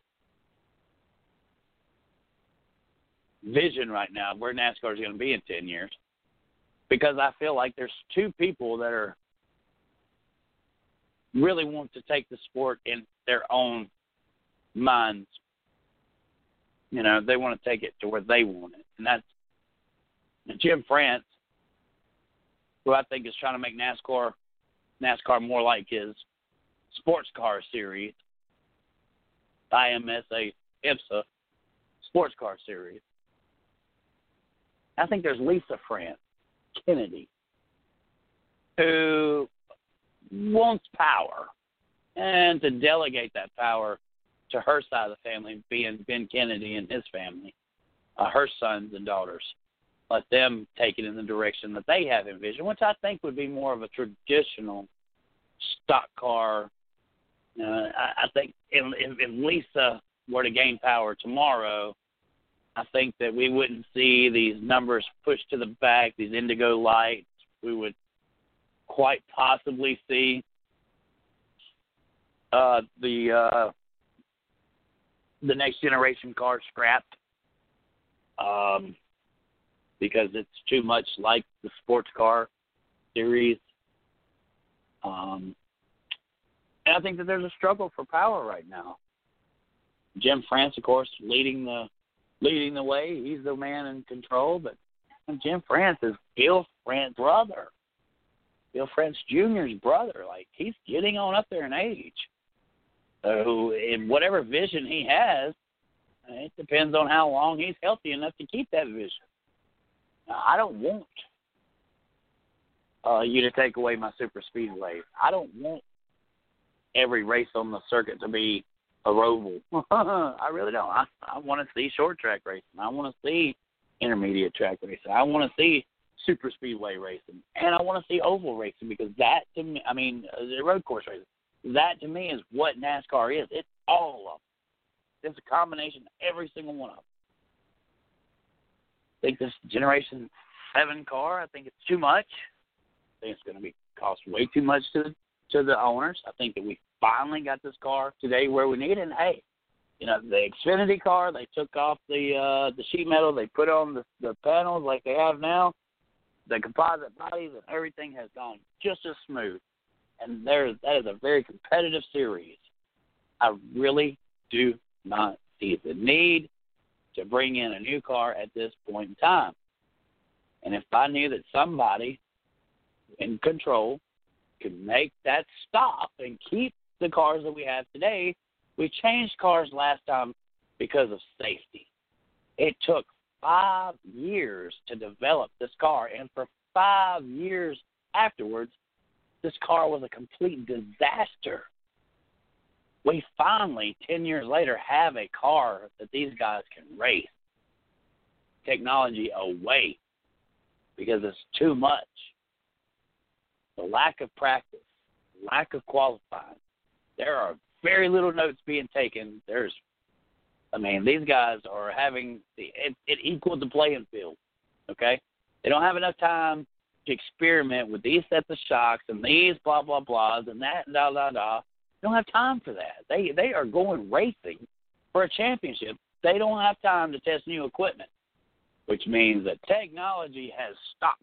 vision right now of where NASCAR is going to be in ten years, because I feel like there's two people that are really want to take the sport in their own minds. You know, they want to take it to where they want it, and that's Jim France, who I think is trying to make NASCAR NASCAR more like his sports car series, I M S A IMSA sports car series. I think there's Lisa France Kennedy, who wants power and to delegate that power to her side of the family, being Ben Kennedy and his family, uh, her sons and daughters. Let them take it in the direction that they have envisioned, which I think would be more of a traditional stock car. Uh, I, I think if, if Lisa were to gain power tomorrow, I think that we wouldn't see these numbers pushed to the back, these indigo lights. We would quite possibly see uh, the uh, the next generation car scrapped. Um, because it's too much like the sports car series. Um, and I think that there's a struggle for power right now. Jim France, of course, leading the leading the way. He's the man in control, but Jim France is Bill France's brother. Bill France Junior's brother. Like, he's getting on up there in age. So in whatever vision he has, it depends on how long he's healthy enough to keep that vision. I don't want uh, you to take away my super speedway. I don't want every race on the circuit to be a roval. I really don't. I, I want to see short track racing. I want to see intermediate track racing. I want to see super speedway racing, and I want to see oval racing, because that to me, I mean, the road course racing. That to me is what NASCAR is. It's all of them. It's a combination of every single one of them. I think this Generation seven car, I think it's too much. I think it's going to be cost way too much to the, to the owners. I think that we finally got this car today where we need it. And, hey, you know, the Xfinity car, they took off the uh, the sheet metal. They put on the, the panels like they have now. The composite bodies and everything has gone just as smooth. And there, that is a very competitive series. I really do not see the need to bring in a new car at this point in time. And if I knew that somebody in control could make that stop and keep the cars that we have today, we changed cars last time because of safety. It took five years to develop this car, and for five years afterwards, this car was a complete disaster. We finally, ten years later, have a car that these guys can race. Technology away, because it's too much. The lack of practice, lack of qualifying. There are very little notes being taken. There's, I mean, these guys are having, the, it, it equaled the playing field, okay? They don't have enough time to experiment with these sets of shocks and these blah, blah, blahs and that, da, da, da. They don't have time for that. They they are going racing for a championship. They don't have time to test new equipment, which means that technology has stopped.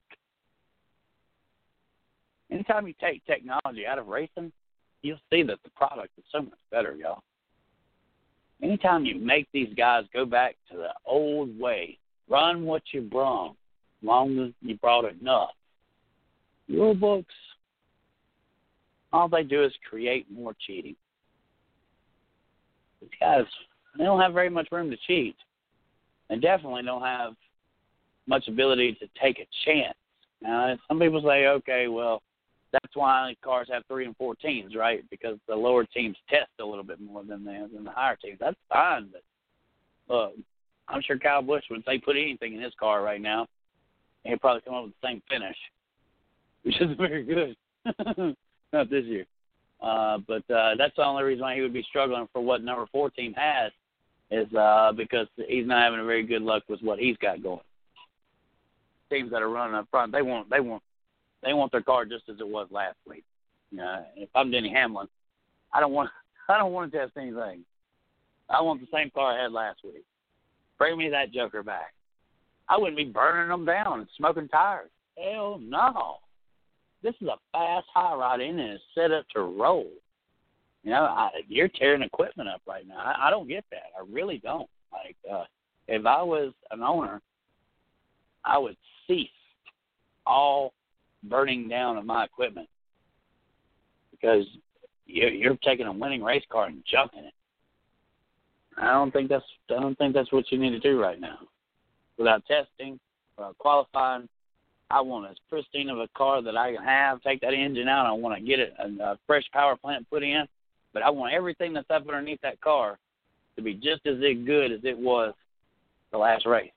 Anytime you take technology out of racing, you'll see that the product is so much better, y'all. Anytime you make these guys go back to the old way, run what you brung, as long as you brought enough. Rule books, all they do is create more cheating. These guys, they don't have very much room to cheat. They definitely don't have much ability to take a chance. Now, some people say, okay, well, That's why cars have three and four teams, right? Because the lower teams test a little bit more than the than the higher teams. That's fine, but uh, I'm sure Kyle Busch would say put anything in his car right now, and he'd probably come up with the same finish, which is very good. Not this year, uh, but uh, that's the only reason why he would be struggling for what number four team has is uh, because he's not having a very good luck with what he's got going. Teams that are running up front, they want they want they want their car just as it was last week. Uh, if I'm Denny Hamlin, I don't want I don't want to test anything. I want the same car I had last week. Bring me that joker back. I wouldn't be burning them down and smoking tires. Hell no. This is a fast high rod in and it's set up to roll. You know, I, you're tearing equipment up right now. I, I don't get that. I really don't. Like, uh, if I was an owner, I would cease all burning down of my equipment because you're, you're taking a winning race car and junking it. I don't think that's I don't think that's what you need to do right now. Without testing, without qualifying, I want as pristine of a car that I can have. Take that engine out. I want to get it a, a fresh power plant put in, but I want everything that's up underneath that car to be just as good as it was the last race.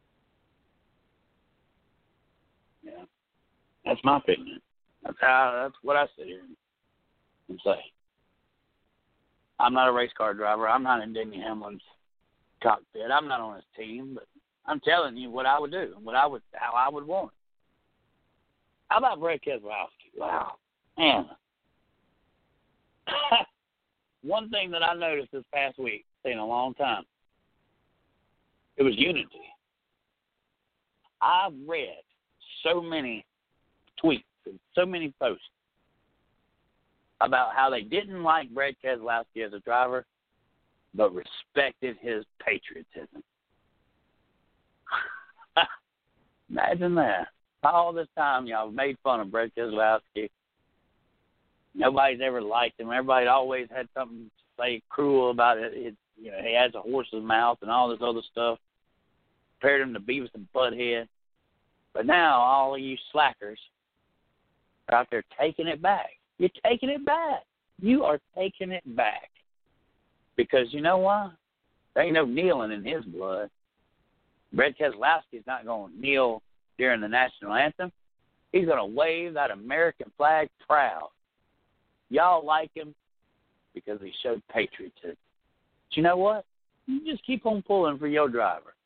Yeah, that's my opinion. That's how. That's what I sit here and say. I'm not a race car driver. I'm not in Denny Hamlin's cockpit. I'm not on his team, but I'm telling you what I would do, what I would, how I would want it. How about Brad Keselowski? Wow, man. One thing that I noticed this past week in a long time, it was unity. I've read so many tweets and so many posts about how they didn't like Brad Keselowski as a driver, but respected his patriotism. Imagine that. All this time, y'all made fun of Brad Keselowski. Nobody's ever liked him. Everybody always had something to say cruel about it. it you know, he has a horse's mouth and all this other stuff. Compared him to Beavis and Butthead. But now all of you slackers are out there taking it back. You're taking it back. You are taking it back. Because you know why? There ain't no kneeling in his blood. Brad Keselowski's not going to kneel during the national anthem. He's going to wave that American flag proud. Y'all like him because he showed patriotism. But you know what? You just keep on pulling for your driver.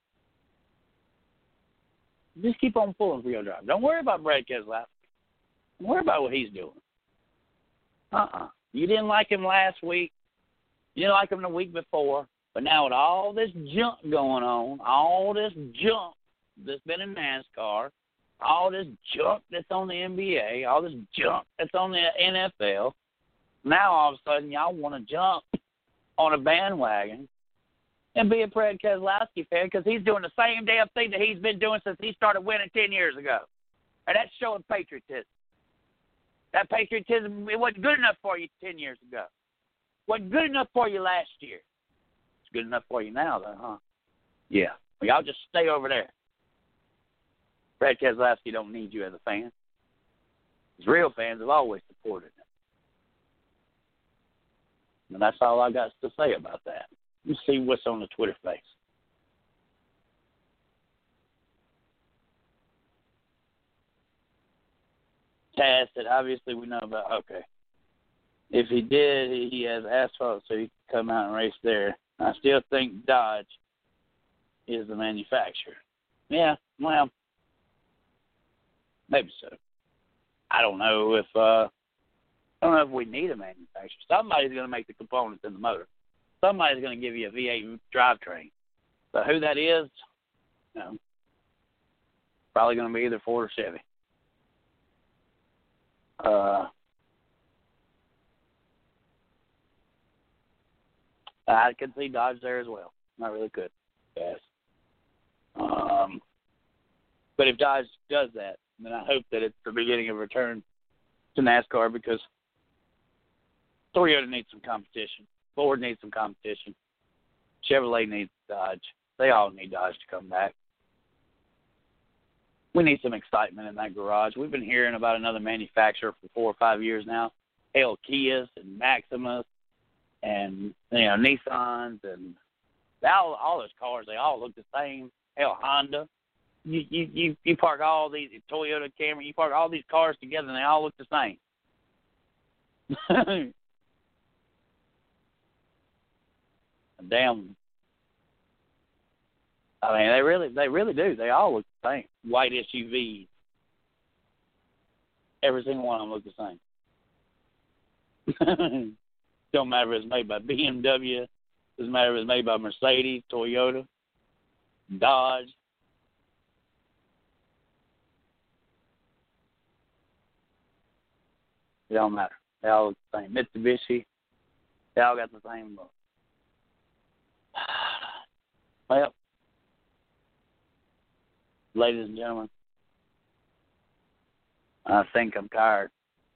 Just keep on pulling for your driver. Don't worry about Brad Keselowski. Don't worry about what he's doing. Uh-uh. You didn't like him last week. You didn't like him the week before. But now with all this junk going on, all this junk that's been in NASCAR, all this junk that's on the N B A, all this junk that's on the N F L, now all of a sudden y'all want to jump on a bandwagon and be a Brad Keselowski fan because he's doing the same damn thing that he's been doing since he started winning ten years ago. And that's showing patriotism. That patriotism, it wasn't good enough for you ten years ago. Wasn't good enough for you last year. It's good enough for you now, though, huh? Yeah. Well, y'all just stay over there. Brad Keselowski don't need you as a fan. His real fans have always supported him. And that's all I got to say about that. Let's see what's on the Twitter face. Taz said, obviously we know about, okay. If he did, he has asphalt so he can come out and race there. I still think Dodge is the manufacturer. Yeah, well, maybe so. I don't know if uh, I don't know if we need a manufacturer. Somebody's going to make the components in the motor. Somebody's going to give you a V eight drivetrain. But who that is, you know, probably going to be either Ford or Chevy. Uh, I could see Dodge there as well. I really could. Yes. Um, but if Dodge does that, then I hope that it's the beginning of a return to NASCAR because Toyota needs some competition. Ford needs some competition. Chevrolet needs Dodge. They all need Dodge to come back. we need some excitement in that garage. We've been hearing about another manufacturer for four or five years now. Hell, Kias and Maximus and, you know, Nissans and all, all those cars, they all look the same. Hell, Honda. You, you, you, you park all these, Toyota Camry, you park all these cars together and they all look the same. Damn. I mean, they really, they really do. They all look the same. White S U Vs. Every single one of them look the same. Don't matter if it's made by B M W. Doesn't matter if it's made by Mercedes, Toyota, Dodge. It don't matter. They all look the same. Mitsubishi. They all got the same look. Well, ladies and gentlemen, I think I'm tired.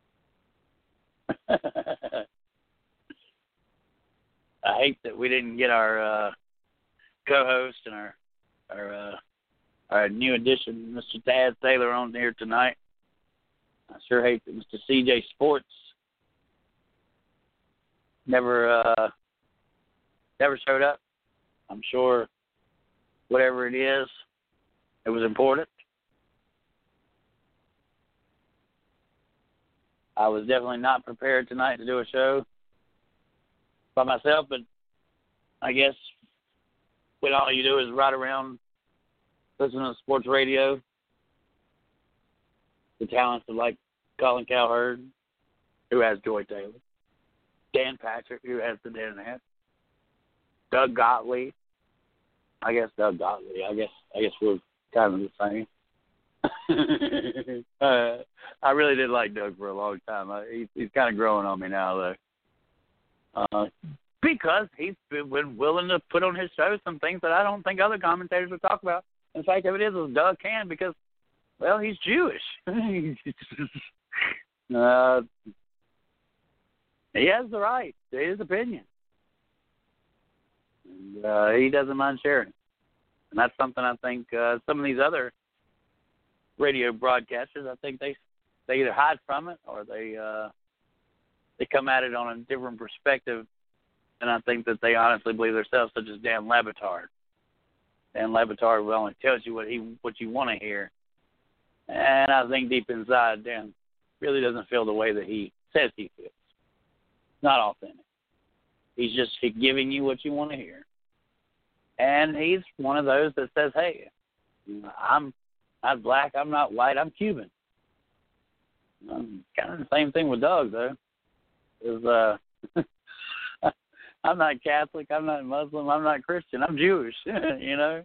I hate that we didn't get our uh, co-host and our our uh, our new addition, Mister Taz Taylor, on here tonight. I sure hate that Mister C J Sports never uh, never showed up. I'm sure whatever it is, it was important. I was definitely not prepared tonight to do a show by myself, but I guess what all you do is ride around, listen to sports radio, the talents of like Colin Cowherd, who has Joy Taylor, Dan Patrick, who has the Internet, Doug Gottlieb. I guess Doug Gottlieb. I guess I guess we're kind of the same. uh, I really did like Doug for a long time. I, he, he's kind of growing on me now, though, uh, because he's been willing to put on his show some things that I don't think other commentators would talk about. In fact, if it is, Doug can because, well, he's Jewish. uh, he has the right to his opinion. And, uh, he doesn't mind sharing. And that's something I think uh, some of these other radio broadcasters, I think they they either hide from it or they uh, they come at it on a different perspective. And I think that they honestly believe themselves, such as Dan Le Batard. Dan Le Batard will only tells you what he what you want to hear. And I think deep inside, Dan really doesn't feel the way that he says he feels. Not authentic. He's just giving you what you want to hear. And he's one of those that says, hey, I'm not black, I'm not white, I'm Cuban. Um, kind of the same thing with Doug, though. Is uh, I'm not Catholic, I'm not Muslim, I'm not Christian, I'm Jewish, you know?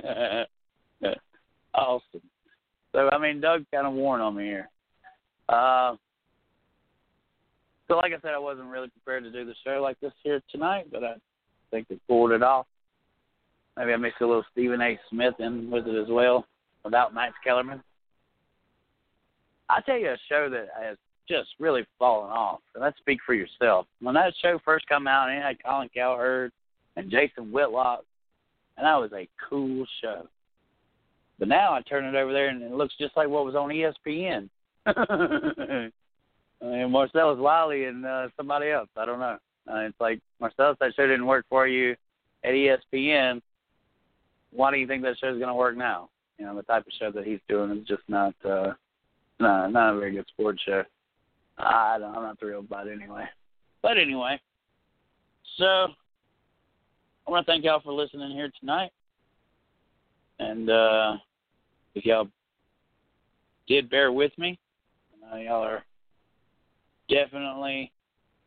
Awesome. So, I mean, Doug's kind of worn on me here. Uh, so, like I said, I wasn't really prepared to do the show like this here tonight, but I think we pulled it off. Maybe I mixed a little Stephen A. Smith in with it as well, without Max Kellerman. I'll tell you a show that has just really fallen off, and let's speak for yourself. When that show first came out, it had Colin Cowherd and Jason Whitlock, and that was a cool show. But now I turn it over there, and it looks just like what was on E S P N. I mean, Marcellus Wiley and uh, somebody else. I don't know. Uh, it's like, Marcellus, that show didn't work for you at E S P N. Why do you think that show's going to work now? You know, the type of show that he's doing is just not uh, no, not a very good sports show. I don't, I'm not thrilled by it anyway. But anyway, so I want to thank y'all for listening here tonight. And uh, if y'all did bear with me, uh, y'all are definitely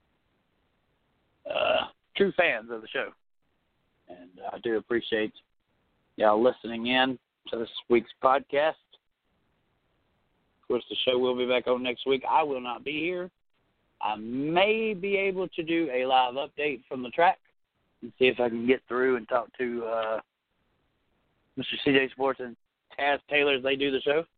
uh, true fans of the show. And I do appreciate y'all listening in to this week's podcast. Of course, the show will be back on next week. I will not be here. I may be able to do a live update from the track and see if I can get through and talk to uh, Mister C J Sports and Taz Taylor as they do the show.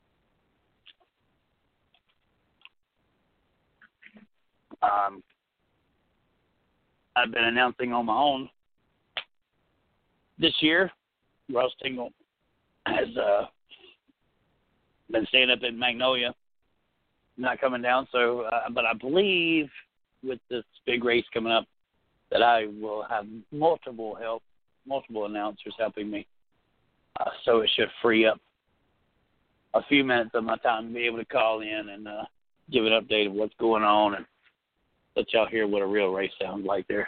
Um, I've been announcing on my own this year. Ross Tingle has uh, been staying up in Magnolia, not coming down. So, uh, but I believe with this big race coming up that I will have multiple help, multiple announcers helping me. Uh, so it should free up a few minutes of my time to be able to call in and uh, give an update of what's going on and let y'all hear what a real race sounds like there.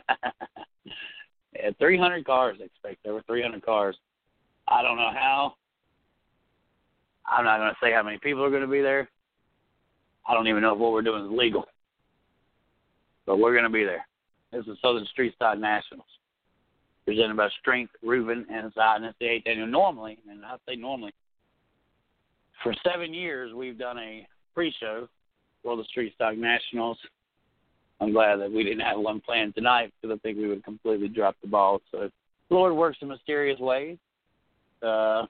Yeah, three hundred cars, I expect. There were three hundred cars. I don't know how. I'm not going to say how many people are going to be there. I don't even know if what we're doing is legal. But we're going to be there. This is Southern Street Stock Nationals, presented by Strength, Reuben, and Side. And it's the eighth annual. Normally, and I say normally, for seven years we've done a pre-show for the Street Stock Nationals. I'm glad that we didn't have one planned tonight because I think we would have completely dropped the ball. So the Lord works in mysterious ways. Uh,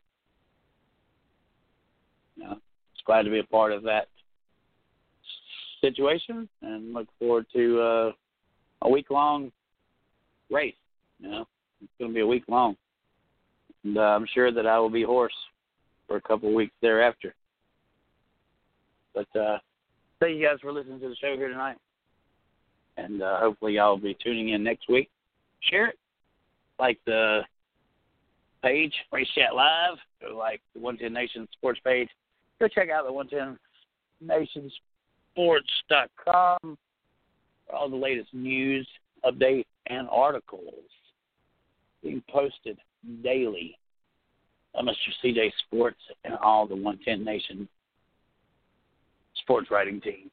you know, just glad to be a part of that situation and look forward to uh, a week-long race. You know, it's going to be a week long. And uh, I'm sure that I will be hoarse for a couple of weeks thereafter. But uh, thank you guys for listening to the show here tonight. And uh, hopefully y'all will be tuning in next week. Share it. Like the page, Race Chat Live. Go like the one ten Nation Sports page. Go check out the one ten Nation Sports dot com for all the latest news, updates, and articles being posted daily by Mister C J Sports and all the one ten Nation sports writing teams.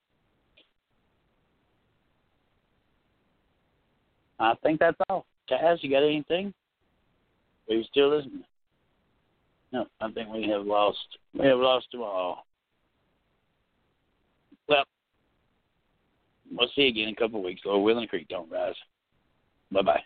I think that's all. Taz, you got anything? Are you still listening? No, I think we have lost. We have lost them all. Well, we'll see you again in a couple of weeks. Lord willing, the creek don't rise. Bye-bye.